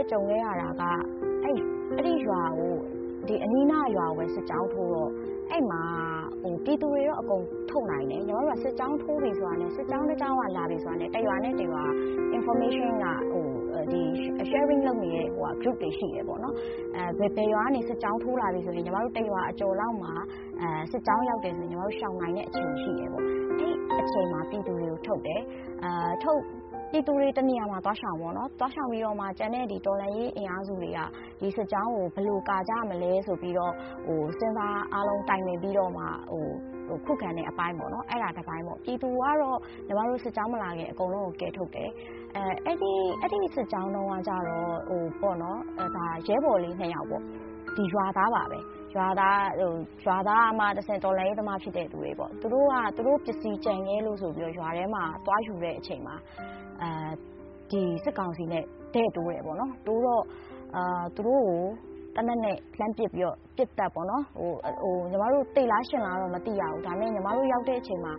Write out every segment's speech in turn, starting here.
ကြုံခဲ့ရတာကအဲ့ဒီရွာကိုဒီအနီးနားရွာကိုပဲစစ်ကြောင်းထိုးတော့အဲ့မှာပြည်သူတွေတော့အကုန်ထုတ်နိုင်တယ်ညီမတို့ကစစ်ကြောင်းထိုးပြီဆိုတာနဲ့စစ်ကြောင်းတစ်ကြောင်းကလာပြီဆိုတာနဲ့တရွာနဲ့တရွာ information ကဒီ sharing လုပ်နေတဲ့group တွေရှိတယ်ပေါ့နော်ဘယ်ရွာကနေစစ်ကြောင်းထိုးလာပြီဆိုရင်ညီမတို့တရွာအကျော်လောက်မှာစစ်ကြောင်းရောက်တယ်ဆိုရင်ညီမတို့ရှောင်နိုင်တဲ့အချိန်ရှိတယ်ပေါ့အဲ့အချိန်မှာပြည်သူတွေကိုထုတ်တယ်ထုတ်ပြည်သူတွေတနေရာမှာသွားရှောင်ပေါ့နော်သွားရှောင်ပြီးတော့မှကျန်တဲ့ဒီတော်လှန်ရေးအင်အားစုတွေကဒီစစ်ကြောင်းကိုဘယ်လိုကာကြမလဲဆိုပြီးတော့စဉ်းစားအားလုံးတိုင်ပင်ပြီးတော့မှခုခံတဲ့အပိုင်းပေါ့နော်အဲ့ဒါတစ်ပိုင်းပေါ့ပြည်သူကတော့ညီမတို့စစ်ကြောင်းမလာခင်အကုန်လုံးကိုကဲထုတ်တယ်အဲ့ဒီစစ်ကြောင်းတော့ကကြတော့ပေါ့နော်ဒါရဲဘော်လေး2ယောက်ပေါ့ဒီရွာသားပါပဲရွာသားအမှတစ်ဆင့်တော်လှန်ရေးသမားဖြစ်တဲ့သူတွေပေါ့သူတို့ပစ္စည်းကြံခဲ့လို့ဆိုပြီးတော့ရွာထဲမှာသွားယူတဲ့အချိန်မှာဒီစစ်ကောင်စီနဲ့တဲ့တိုးတယ်ပေါ့နော်တိုးတော့သူတို့ကိုတနက်နဲ့လှမ်းပစ်ပြီးတော့ပစ်တက်ပေါ့နော်ညီမတို့တိတ်လားရှင်လားတော့မသိရဘူးဒါပေမဲ့ညီမတို့ရောက်တဲ့အချိန်မှာ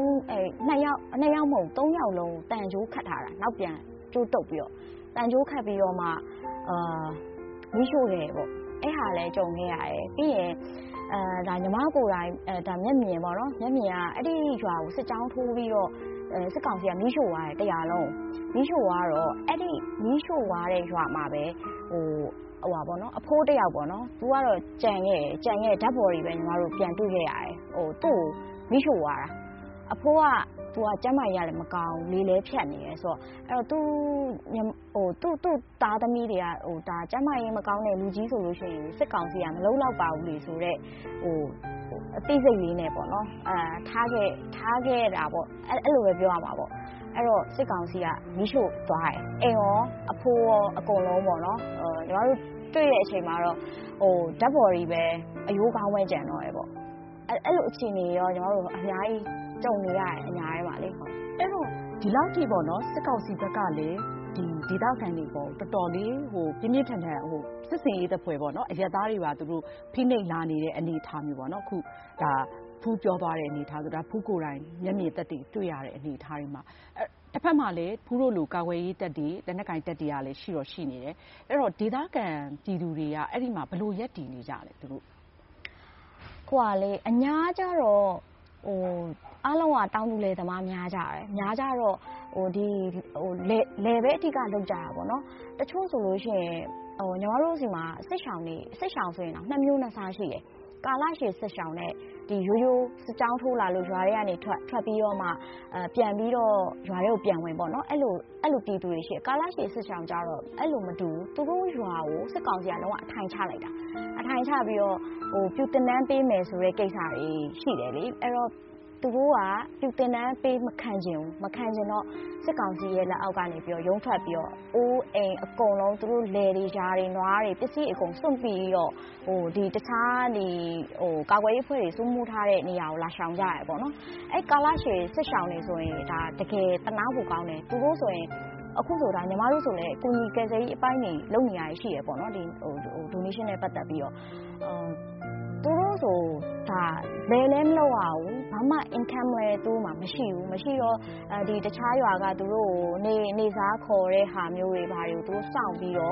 2ယောက်မဟုတ်3ယောက်လုံးတန်ကြိုးခတ်ထားတာနောက်ပြန်ကျိုးတုပ်ပြီးတော့တန်ကြိုးခတ်ပြီးတော့မှမီးရှို့တယ်ပေါ့အဲ့ဟာလည်းကြုံခဲ့ရတယ်ပြီးရင်ဒါညီမကိုယ်တိုင်ဒါမျက်မြင်ပေါ့နော်မျက်မြင်ကအဲ့ဒီရွာကိုစစ်ကြောင်းထိုးပြီးတော့စစ်ကောင်စီကမီးရှို့သွားတယ်တရားလုံးမီးရှို့သွားတော့အဲ့ဒီမီးရှို့သွားတဲ့ရွာမှာပဲဟိုပေါ့နော်အဖိုးတစ်ယောက်ပေါ့နော်သူကတော့ကြံခဲ့ဓာတ်ပေါ်တွေပဲညီမတို့ပြန်တွေ့ခဲ့ရတယ်သူ့ကိုမီးရှို့သွားတာအဖိုးကသူကကျမ်းမာရေးလည်းမကောင်းလေးလဲဖြတ်နေရဲဆိုတော့အဲ့တော့သူ့သားသမီးတွေကဒါကျမ်းမာရေးမကောင်းတဲ့လူကြီးဆိုလို့ရှိရင်စစ်ကောင်စီကမလုံးတော့ပါဘူးလေဆိုတော့အသိစိတ်လေးနဲ့ပေါ့နော်ထားခဲ့တာပေါ့အဲ့လိုပဲပြောရမှာပေါ့အဲ့တော့စစ်ကောင်စီကမီးရှို့သွားတယ်အိမ်ရောအဖိုးရောအကုန်လုံးပေါ့နော်ညီမတို့တွေ့တဲ့အချိန်မှာတော့ဓာတ်ပေါ်ကြီးပဲအယိုးကောင်းပဲကြံတော့တယ်ပေါ့အဲ့လိုအခြေအနေရောညီမတို့အများကြီးကြုံနေရတယ်အများကြီးပါလေဟုတ်အဲ့တော့ဒီလောက်ထိပေါ့နော်စစ်ကောင်စီဘက်ကလည်းဒီဒေသခံတွေပေါ့တော်တော်လေးပြင်းပြင်းထန်ထန်စစ်စင်ရေးတပ်ဖွဲ့ပေါ့နော်အရက်သားတွေပါသူတို့ဖိနှိပ်လာနေတဲ့အနေအထားမျိုးပေါ့နော်အခုဒါဖူးပြောသွားတဲ့အနေအထားဆိုဒါဖူးကိုယ်တိုင်မျက်မြင်သက်တည်တွေ့ရတဲ့အနေအထားတွေမှာတစ်ဖက်မှာလည်းဖူးတို့လူကာကွယ်ရေးတပ်တွေလက်နက်ကင်တပ်တွေကလည်းရှိနေတယ်အဲ့တော့ဒေသခံပြည်သူတွေကအဲ့ဒီမှာဘလို့ရက်တည်နေကြလဲသူတို့ဟိုကလေအများကြတော့အားလုံးကတောင်းသူလေသမားများကြတယ်များကြတော့ဒီလေပဲအထက်ကလောက်ကြတာပေါ့နော်တချို့ဆိုလို့ရှိရင်ညီမတို့စီမှာစစ်ရှောင်ဆိုရင်တော့2မျိုး2စားရှိတယ်ကာလရှည်စစ်ရှောင်နဲ့ဒီရိုးစစ်ကြောင်းထိုးလာလို့ရွာတွေကနေထွက်ပြီးတော့မှပြန်ပြီးတော့ရွာတွေကိုပြန်ဝင်ပေါ့နော်အဲ့လိုပြည်သူတွေရှိကာလရှည်စစ်ရှောင်ကြတော့အဲ့လိုမတူဘူးသူတို့ရွာကိုစစ်ကောင်စီကလုံးဝအထိုင်ချလိုက်တာအထိုင်ချပြီးတော့ပြူတင်နှန်းပေးမယ်ဆိုတဲ့ကိစ္စတွေရှိတယ်လေအဲ့တော့သူတို့ကပြူတင်နှန်းပေးမခံချင်တော့စစ်ကောင်စီရဲ့လက်အောက်ကနေပြီးတော့ရုံးထွက်ပြီးတော့အိုးအိမ်အကုန်လုံးသူတို့လယ်တွေယာတွေနွားတွေပစ္စည်းအကုန်စွန့်ပြီးတော့ဒီတခြားဒီကာကွယ်ရေးဖွဲ့တွေစိုးမိုးထားတဲ့နေရာကိုလာရှောင်ကြရပေါ့နော်အဲ့ကာလရှည်စစ်ရှောင်နေဆိုရင်ဒါတကယ်တနာဖို့ကောင်းတယ်သူတို့ဆိုရင်အခုဆိုတာညီမတို့ဆိုလည်းကိုကြီးကယ်ဆယ်ရေးအပိုင်းတွေလုပ်နေရရှိရပေါ့နော်ဒီ donation နဲ့ပတ်သက်ပြီးတော့သူတို့ဆိုဒါဘယ်လဲမလုပ်ရဘူးဘာမှ income လဲသူ့မှာမရှိတော့ဒီတခြားရွာကသူတို့နေစားခေါ်တဲ့ဟာမျိုးတွေဘာတွေကိုသူတို့စောင့်ပြီးတော့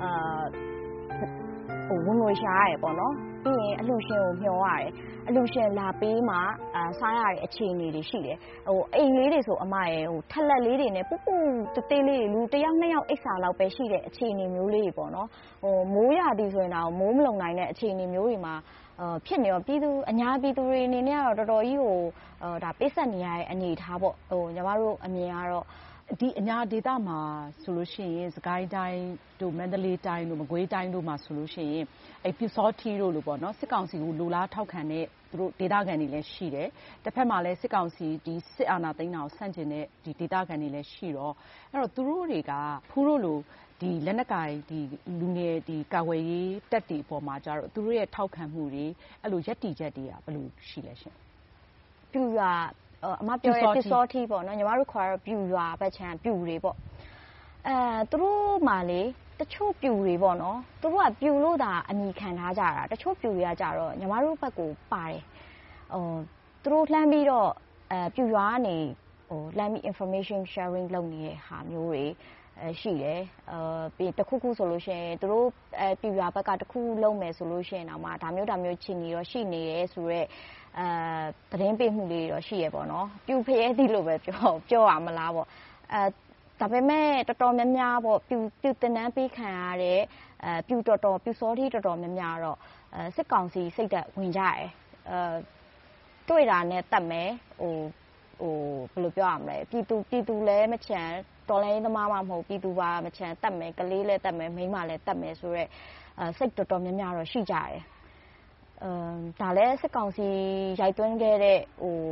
ဝင်ငွေရှာရတယ်ပေါ့နော်ပြီးရင်အလှရှင်ကိုမျှော်ရတယ်အလှရှင်လာပေးမှစားရတဲ့အခြေအနေတွေရှိတယ်အိမ်လေးတွေဆိုအမရဲ့ထက်လက်လေးတွေနဲ့ပူပူတေးလေးတွေလူတစ်ယောက်2ယောက်အိတ်စာလောက်ပဲရှိတဲ့အခြေအနေမျိုးလေးတွေပေါ့နော်မိုးရသည်ဆိုရင်တော့မိုးမလုံနိုင်တဲ့အခြေအနေမျိုးတွေမှာဖြစ်နေတော့အများပြည်သူတွေအနေနဲ့ကတော့တော်တော်ကြီးကိုဒါပေးဆက်နေရတဲ့အနေအထားပေါ့ညီမတို့အမြင်ကတော့ဒီအညာဒေသမှာဆိုလို့ရှိရင်စကိုင်းတိုင်းတို့မန္တလေးတိုင်းတို့မကွေးတိုင်းတို့မှာဆိုလို့ရှိရင်အဲ့ပြူစောထီတို့လို့ပေါ့နော်စစ်ကောင်စီကိုလူလားထောက်ခံတဲ့သူတို့ဒေသခံတွေလည်းရှိတယ်တစ်ဖက်မှာလည်းစစ်ကောင်စီဒီစစ်အာဏာသိမ်းတာကိုဆန့်ကျင်တဲ့ဒီဒေသခံတွေလည်းရှိတော့အဲ့တော့သူတို့တွေကဖူးတို့လိုဒီလက်နက်ကင်ဒီလူငယ်ဒီကာဝယ်ရေးတက်တီအပေါ်မှာကြတော့သူတို့ရဲ့ထောက်ခံမှုတွေအဲ့လိုရက်တီချက်တွေကဘယ်လိုရှိလဲရှင်ပြူအမပြောရဲပြူစောထီပေါ့နော်ညီမတို့ခေါ်ရတော့ပြူရွာဘက်ချမ်းပြူတွေပေါ့သူတို့မှလေတချို့ပြူတွေပေါ့နော်သူတို့ကပြူလို့သာအမိခံထားကြတာတချို့ပြူတွေကကြတော့ညီမတို့ဘက်ကိုပါတယ်သူတို့လှမ်းပြီးတော့ပြူရွာကနေလှမ်းပြီး information sharing လုပ်နေတဲ့ဟာမျိုးတွေရှိတယ်ပြီးတစ်ခုခုဆိုလို့ရှိရင်သူတို့ပြပြဘက်ကတစ်ခုလုံးမယ်ဆိုလို့ရှိရင်တော့မှဒါမျိုးချီနေတော့ရှိနေရဲဆိုတော့သတင်းပေးမှုလေးတော့ရှိရပေါ့နော်ပြူဖရဲသီးလို့ပဲပြောရမလားပေါ့ဒါပေမဲ့တော်တော်များများပေါ့ပြူတင်တန်းပေးခံရတဲ့ပြူစောထီးတော်တော်များများတော့စစ်ကောင်စီစိတ်သက်ဝင်ကြတယ်တွေ့တာနဲ့တတ်မယ်ဘယ်လိုပြောရမလဲပြည်သူလည်းမချမ်းတော်လိုင်းသမားမှမဟုတ်ပြည်သူပါမချမ်းတတ်မယ်ကလေးလည်းတတ်မယ်မိန်းမလည်းတတ်မယ်ဆိုတော့စိတ်တော်တော်များများတော့ရှိကြတယ်ဒါလည်းစစ်ကောင်စီရိုက်သွင်းခဲ့တဲ့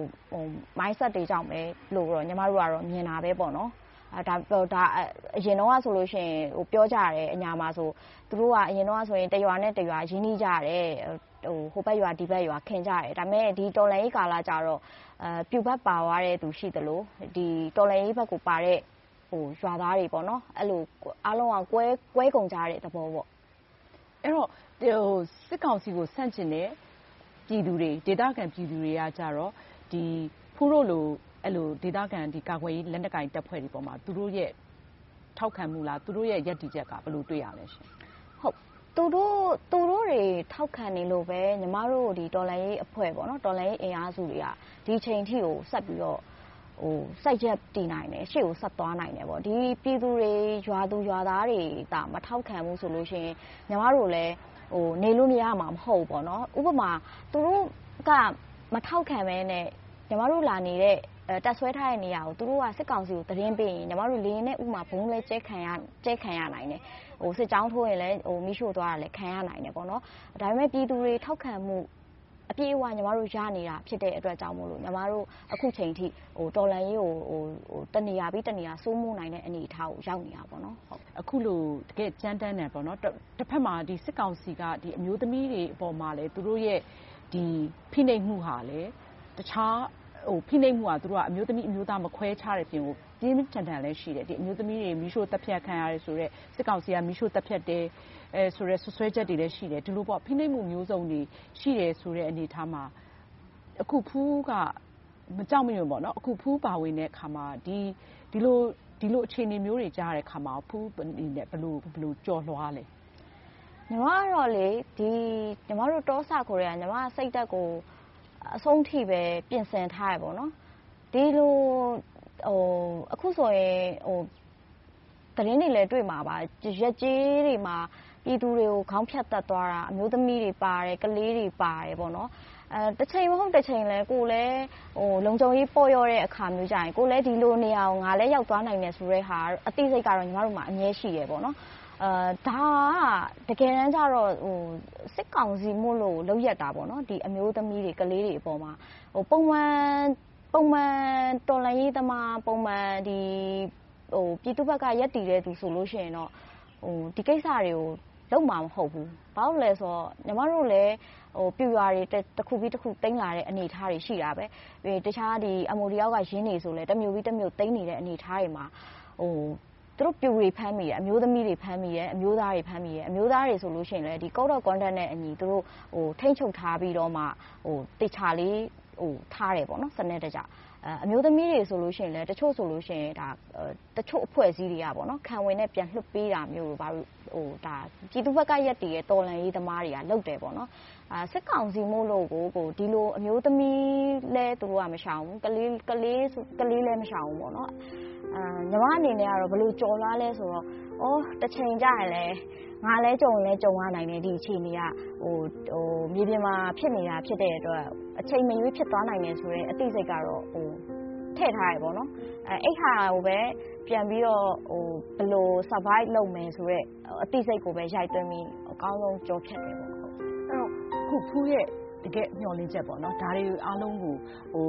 mindset တွေကြောင့်ပဲလို့တော့ညီမတို့ကတော့မြင်တာပဲပေါ့နော်ဒါအရင်တော့ဆိုလို့ရှိရင်ပြောကြတယ်အညာမှာဆိုသူတို့ကအရင်တော့ဆိုရင်တရွာနဲ့တရွာရင်းနှီးကြတယ်ဟိုဘက်ရွာဒီဘက်ရွာခင်ကြတယ်ဒါပေမဲ့ဒီတော်လန်ရေးကာလကြတော့ပြူဘက်ပါသွားတဲ့သူရှိသလိုဒီတော်လန်ရေးဘက်ကိုပါတဲ့ရွာသားတွေပေါ့နော်အဲ့လိုအားလုံးကကွဲကုန်ကြတဲ့သဘောပေါ့အဲ့တော့စစ်ကောင်စီကိုဆန့်ကျင်တဲ့ပြည်သူတွေဒေသခံပြည်သူတွေကကြတော့ဒီဖူးတို့လိုအဲ့လိုဒေသခံဒီကာကွယ်ရေးလက်နက်ကင်တပ်ဖွဲ့တွေပေါ်မှာသူတို့ရဲ့ထောက်ခံမှုလားသူတို့ရဲ့ယက်တီချက်ကဘယ်လိုတွေ့ရလဲရှင်ဟုတ်သူတို့တွေထောက်ခံနေလို့ပဲညီမတို့ဒီတော်လန်ရေးအဖွဲ့ပေါ့နော်တော်လန်ရေးအင်အားစုတွေကဒီချိန်ထိကိုဆက်ပြီးတော့စိုက်ချက်တည်နိုင်တယ်ရှေ့ကိုဆက်သွားနိုင်တယ်ပေါ့ဒီပြည်သူတွေရွာသူရွာသားတွေဒါမထောက်ခံမှုဆိုလို့ရှိရင်ညီမတို့လည်းနေလို့မရမှာမဟုတ်ပေါ့နော်ဥပမာသူတို့ကမထောက်ခံမဲနဲ့ညီမတို့လာနေတဲ့တက်ဆွဲထားတဲ့နေရာကိုသူတို့ကစစ်ကောင်စီကိုသတင်းပေးရင်ညီမတို့လေရင်နဲ့ဥမာဘုံလဲကျဲခံရနိုင်တယ်စစ်ကြောင်းထိုးရင်လည်းမိရှို့သွားတာလည်းခံရနိုင်တယ်ပေါ့နော်ဒါပေမဲ့ပြည်သူတွေထောက်ခံမှုအပြည့်အဝညီမတို့ရနေတာဖြစ်တဲ့အတွက်ကြောင့်မို့လို့ညီမတို့အခုချိန်ထိတော်လန်ရေးကိုတနေရာပြီးတနေရာစိုးမိုးနိုင်တဲ့အနေအထားကိုရောက်နေတာပေါ့နော်ဟုတ်အခုလိုတကယ်ကြမ်းတမ်းတယ်ပေါ့နော်တစ်ဖက်မှာဒီစစ်ကောင်စီကဒီအမျိုးသမီးတွေအပေါ်မှာလည်းသူတို့ရဲ့ဒီဖိနှိပ်မှုဟာလည်းတခြားဖိနှိပ်မှုကသူတို့ကအမျိုးသမီးအမျိုးသားမခွဲခြားတဲ့ပြင်ကိုပြင်းထန်ထန်လည်းရှိတယ်ဒီအမျိုးသမီးတွေမီးရှို့တပ်ဖြတ်ခံရတယ်ဆိုတော့စစ်ကောင်စီကမီးရှို့တပ်ဖြတ်တယ်ဆိုရဲဆွဆွဲချက်တွေလည်းရှိတယ်ဒီလိုပေါ့ဖိနှိပ်မှုမျိုးစုံတွေရှိတယ်ဆိုတဲ့အနေအထားမှာအခုဖူးကမကြောက်မရွံ့ပေါ့နော်အခုဖူးပါဝင်တဲ့အခါမှာဒီလိုအခြေအနေမျိုးတွေကြားရတဲ့အခါမှာဖူးနဲ့ဘယ်လိုကြော်လွှားလဲညီမကတော့လေဒီညီမတို့တောဆခိုတွေကညီမစိတ်သက်ကိုအဆုံးထိပဲပြင်ဆင်ထားရပေါ့နော်ဒီလိုအခုဆိုရင်သတင်းတွေလည်းတွေ့မှာပါရက်ကြီးတွေမှာပြည်သူတွေကိုခေါင်းဖြတ်တက်သွားတာအမျိုးသမီးတွေပါတယ်ကလေးတွေပါတယ်ပေါ့နော်တစ်ချိန်မဟုတ်တစ်ချိန်လဲကိုလည်းလုံခြုံရေးပေါ်ရောတဲ့အခါမျိုးကြရင်ကိုလည်းဒီလိုနေရာကိုငါလည်းရောက်သွားနိုင်တယ်ဆိုတဲ့ဟာအသိစိတ်ကတော့ညီမတို့မှာအမြဲရှိရပေါ့နော်ဒါကတကယ်တမ်းကျတော့စစ်ကောင်စီမို့လို့လောက်ရတာပေါ့နော်ဒီအမျိုးသမီးတွေကလေးတွေအပေါ်မှာပုံမှန်တော်လှန်ရေးသမားပုံမှန်ဒီပြည်သူ့ဘက်ကရက်တည်တဲ့သူဆိုလို့ရှိရင်တော့ဒီကိစ္စတွေကိုလုံးမှာမဟုတ်ဘူးဘာလို့လဲဆိုတော့ညီမတို့လည်းပြူရွာတွေတစ်ခုပြီးတစ်ခုတင်းလာတဲ့အနေအထားတွေရှိတာပဲပြီးတခြားဒီအမိုဒီယောက်ကရင်းနေဆိုလဲတစ်မျိုးပြီးတစ်မျိုးတင်းနေတဲ့အနေအထားတွေမှာသူတို့ပြူတွေဖမ်းမိတယ်အမျိုးသမီးတွေဖမ်းမိတယ်အမျိုးသားတွေဖမ်းမိတယ်အမျိုးသားတွေဆိုလို့ရှိရင်လည်းဒီ code of conduct နဲ့အညီသူတို့ထိန်းချုပ်ထားပြီးတော့မှတေချာလေးထားတယ်ပေါ့နော်စနစ်တကျအမျိုးသမီးတွေဆိုလို့ရှိရင်လည်းတချို့ဆိုလို့ရှိရင်ဒါတချို့အဖွဲ့အစည်းတွေကပေါ့နော်ခံဝင်နဲ့ပြန်လွှတ်ပေးတာမျိုးဘာလို့ဒါပြည်သူ့ဘက်ကရက်တည်ရဲ့တော်လှန်ရေးသမားတွေကလုပ်တယ်ပေါ့နော်စစ်ကောင်စီမို့လို့ကိုဒီလိုအမျိုးသမီးလဲသူတို့ကမရှောင်ဘူးကလေးလဲမရှောင်ဘူးပေါ့နော်ညီမအနေနဲ့ကတော့ဘယ်လိုကြော်လားလဲဆိုတော့တစ်ချိန်ကြရင်လဲငါလဲကြုံရနိုင်တယ်ဒီအခြေအနေကမြေပြင်မှာဖြစ်နေတာဖြစ်တဲ့အတွက်အချိန်မရွေးဖြစ်သွားနိုင်တယ်ဆိုတော့အသိစိတ်ကတော့ထည့်ထားရပေါ့နော်အဲ့ဟာကိုပဲပြန်ပြီးတော့ဘယ်လို survive လုပ်မယ်ဆိုတော့အသိစိတ်ကိုပဲရိုက်သွင်းပြီးအကောင်းဆုံးကြော်ဖြတ်တယ်ပေါ့ဟုတ်အဲ့တော့ခုဖူးရဲ့တကယ်မျှော်လင့်ချက်ပေါ့နော်ဒါတွေအားလုံးကို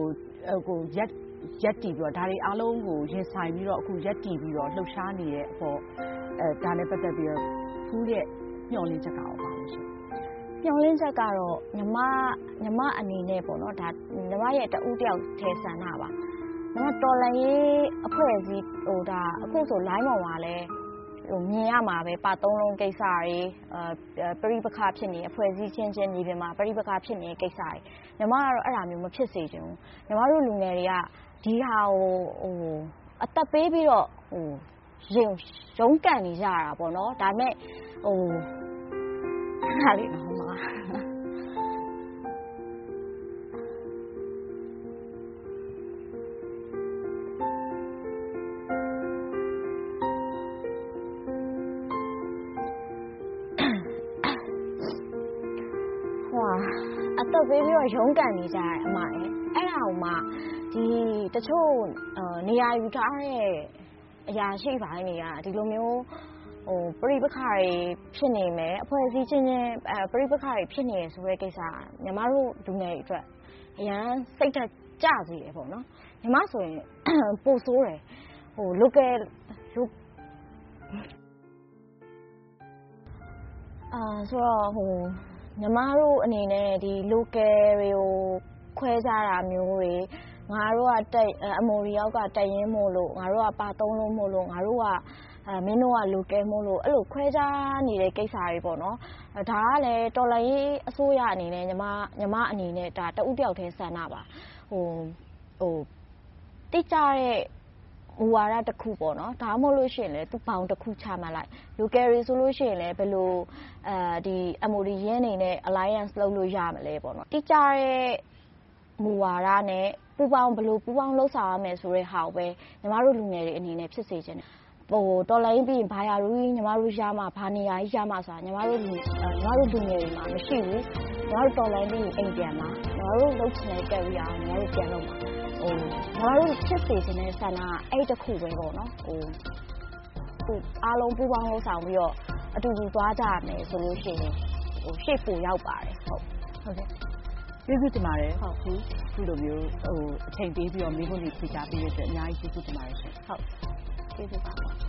ရက်တည်ပြီးတော့ဒါတွေအားလုံးကိုရင်ဆိုင်ပြီးတော့အခုရက်တည်ပြီးတော့လှုပ်ရှားနေတဲ့အပေါ်ဒါနဲ့ပတ်သက်ပြီးတော့ဖူးရဲ့မျှော်လင့်ချက်ကရောပါလို့ရှိရင်မျှော်လင့်ချက်ကတော့ညီမအနေနဲ့ပေါ့နော်ဒါညီမရဲ့တဦးတယောက်ထဲဆန္ဒပါညီမတော်လန်ရေးအဖွဲ့အစည်းဒါအခုဆို line ပေါ်မှာလဲမြင်ရမှာပဲပါသုံးလုံးကိစ္စတွေပရိပခဖြစ်နေအဖွဲ့အစည်းချင်းမြေပြင်မှာပရိပခဖြစ်နေတဲ့ကိစ္စတွေညီမကတော့အဲ့ဒါမျိုးမဖြစ်စေချင်ဘူးညီမတို့လူငယ်တွေကဒီဟာကိုအသက်ပေးပြီးတော့ရုန်းကန်နေကြရတာပေါ့နော်ဒါပေမဲ့ဟာလေနော်မအသက်ပေးပြီးတော့ရုန်းကန်နေကြရတယ်အမရဲ့အဲ့ဒါကိုမှဒီတချို့နေရာယူထားတဲ့အရာရှိပိုင်းတွေကဒီလိုမျိုးပြိပခါတွေဖြစ်နေမယ်အဖွဲ့အစည်းချင်းချင်းပြိပခါတွေဖြစ်နေရဆိုတဲ့ကိစ္စညီမတို့လူငယ်တွေအတွက်အရန်စိတ်ဓာတ်ကျစေတယ်ပေါ့နော်ညီမဆိုရင်ပို့ဆိုးတယ်local ဆိုတော့ညီမတို့အနေနဲ့ဒီ local တွေကိုခွဲခြားတာမျိုးတွေငါတို့ကအမော်ရီယောက်ကတက်ရင်မို့လို့ငါတို့ကပါသုံးလို့မို့လို့ငါတို့ကမင်းတို့က local မို့လို့အဲ့လိုခွဲခြားနေတဲ့ကိစ္စတွေပေါ့နော်ဒါကလည်းတော်လိုင်းအစိုးရအနေနဲ့ညီမအနေနဲ့ဒါတဦးတယောက်တည်းဆန္ဒပါတိကျတဲ့မူဝါဒတစ်ခုပေါ့နော်ဒါမှမဟုတ်လို့ရှိရင်လည်းသူ့ဘောင်တစ်ခုချမှတ်လိုက် local တွေဆိုလို့ရှိရင်လည်းဘယ်လိုဒီ MOD ရင်းနေနဲ့ alliance လုပ်လို့ရမလဲပေါ့နော်တိကျတဲ့မူဝါဒနဲ့ပူပေါင်းဘယ်လိုပူပေါင်းလှုပ်ဆောင်ရမယ်ဆိုတဲ့ဟာကိုပဲညီမတို့လူငယ်တွေအနေနဲ့ဖြစ်စေချင်တယ်တော်လိုင်းပြီးရင်ဘာယာရူကြီးညီမတို့ရမှာဘာနေရာကြီးရမှာဆိုတာညီမတို့လူငယ်တွေမှာမရှိဘူးညီမတို့တော်လိုင်းပြီးရင်အိမ်ပြန်မှာညီမတို့လုပ်ချင်တဲ့ကက်ရီယာညီမတို့ပြန်လုပ်မှာညီမတို့ဖြစ်စေချင်တဲ့ဆန္ဒအဲ့တစ်ခုပဲပေါ့နော်အားလုံးပူပေါင်းလှုပ်ဆောင်ပြီးတော့အတူတူသွားကြရမယ်ဆိုလို့ရှိရင်ရှေ့ပိုရောက်ပါတယ်ဟုတ်ကဲ့ကျေးဇူးတင်ပါတယ်ဟုတ်ခုလိုမျိုးအချိန်ပေးပြီးတော့မိဖို့နေဖြေချပေးရတဲ့အများကြီးကျေးဇူးတင်ပါတယ်ရှင်ဟုတ်ကျေးဇူးပါ